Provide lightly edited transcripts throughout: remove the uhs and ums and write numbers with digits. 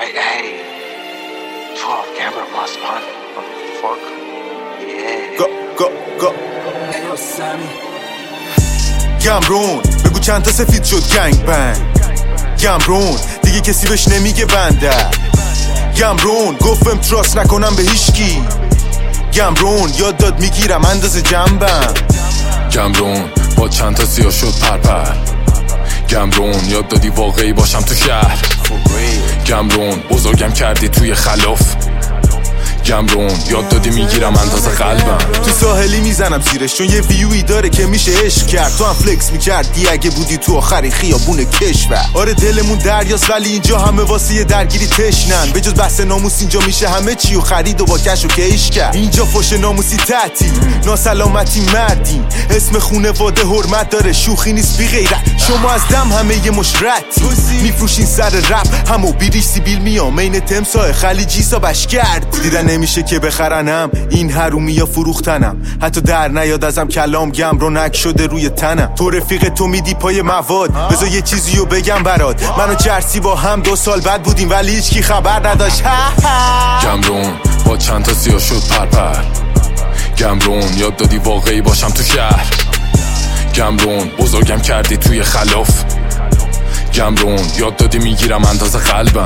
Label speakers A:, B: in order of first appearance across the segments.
A: Hey, 12 camera must on. Fuck. Yeah.
B: Go. گمرون بگو چند تا سفید شد گنگ بنگ. گمرون دیگه کسی بهش نمیگه بنده. گمرون گفتم تراست نکنم به هیچکی. گمرون یاد داد میگیرم اندازه جنبم.
C: گمرون با چند تا سیاه شد پرپر. گمرون یاد دادی واقعی باشم تو شهر. گمرون بزرگم کردی توی خلاف. گمرون یاد دادی میگیرم اندازه قلبم.
B: تو ساحلی میزنم زیرش چون یه ویوی داره که میشه عشق کرد. تو هم فلکس میکردی اگه بودی تو آخری خیابون کشور. آره دلمون دریاست ولی اینجا همه واسه یه درگیری تشنن. به جز بحث ناموس اینجا میشه همه چی و خرید و با کش و کیش کرد. اینجا فوش ناموسی تعطیل، ناسلامتی مردیم. اسم خونواده حرمت داره، شوخی نیست بی غیرت. شما از دم همه یه مش رتی میفروشین سر رپ. همو بیریش سیبیل میامین تمساه خلیجی سابش کرد. دیدن نمیشه که بخرنم این حرومی یا فروختنم. حتی در نیاد ازم کلام گمرون نک شده روی تنم. تو رفیق تو میدی پای مواد. بذار یه چیزیو بگم برات. من و چرسی با هم 2 سال بعد بودیم ولی هیچکی خبر نداشت.
C: گمرون با چند تا سیاه شد پرپر. گمرون یاد دادی واقعی باشم تو شهر. گمرون بزرگم کردی توی خلاف. گمرون یاد دادی میگیرم اندازه قلبم.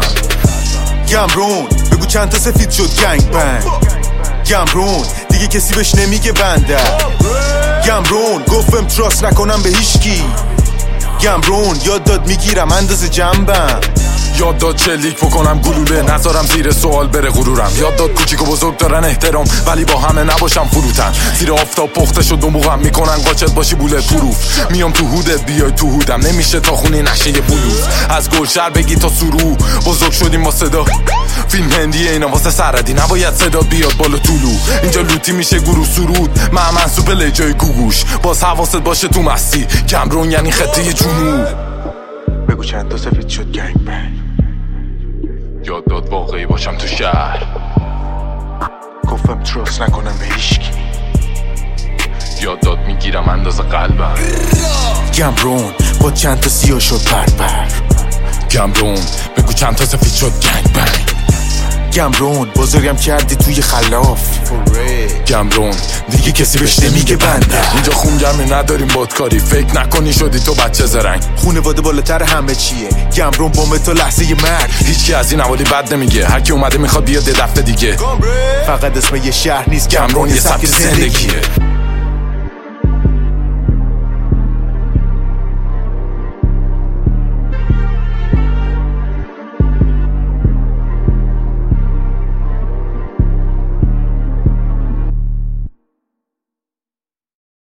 B: گمرون بگو چند تا سفید شد گنگ بنگ. گمرون دیگه کسی بهش نمیگه بنده. گمرون گفتم تراست نکنم به هیچکی. گمرون یاد داد میگیرم اندازه جنبم.
C: یاد داد چلیک بکنم گلوله نذارم زیر سوال بره غرورم. یاد داد کوچیک و بزرگ دارن احترام ولی با همه نباشم فروتن. زیر آفتاب پخته شد و موقعم میکنن قاچت باشی بوله پروف. میام تو هودت بیای تو هودم نمیشه تا خونی نشه یه بلوز. از گلشر بگی تا سرو بزرگ شدیم با صدا. فیلم هندیه اینا واسه سردی نباید صدا بیاد بالا طولو. اینجا لوتی میشه گروه سرود معمن سوپل جای گوگوش. باز حواست باشه تو مستی. گمرون یعنی خطه جنوب.
B: بگو چند تا سفید شد گنگ بنگ.
C: یاد داد واقعی باشم تو شهر.
B: گفتم تراست نکنم به هیچکی.
C: یاد داد میگیرم اندازه قلبم.
B: گمرون با چند تا سیاه شد پرپر.
C: گمرون بگو چند تا سفید شد گنگ بنگ.
B: گمرون بزرگم کردی توی خلاف.
C: گمرون دیگه کسی بهش نمیگه بنده. اینجا خونگرمی نداریم بادکاری. فکر نکنی شدی تو بچه زرنگ.
B: خونواده بالاتر همه چیه. گمرون بومه تا لحظه ی مرگ.
C: هیچکی از این حوالی بد نمیگه. هر کی اومده میخواد بیاد 10 دفعه دیگه.
B: فقط اسم یه شهر نیست
C: گمرون یه سبک زندگیه.